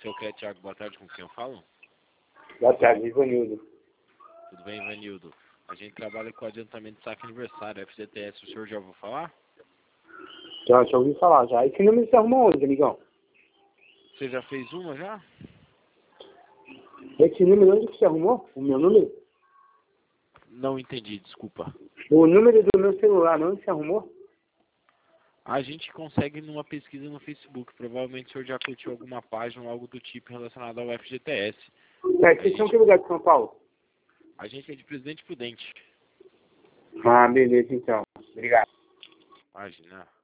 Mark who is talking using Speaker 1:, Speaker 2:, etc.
Speaker 1: Seu que é Thiago, boa tarde, com quem eu falo?
Speaker 2: Boa tarde, Ivanildo.
Speaker 1: Tudo bem, Ivanildo? A gente trabalha com adiantamento de saque aniversário, FGTS, o senhor já ouviu falar?
Speaker 2: Já ouvi falar já. Esse número você arrumou onde, amigão?
Speaker 1: Você já fez uma já?
Speaker 2: Esse número onde que você arrumou? O meu número?
Speaker 1: Não entendi, desculpa.
Speaker 2: O número do meu celular, onde você arrumou?
Speaker 1: A gente consegue numa pesquisa no Facebook. Provavelmente o senhor já curtiu alguma página ou algo do tipo relacionado ao FGTS.
Speaker 2: Vocês são que lugar de São Paulo?
Speaker 1: A gente é de Presidente Prudente.
Speaker 2: Ah, beleza então. Obrigado.
Speaker 1: Imagina.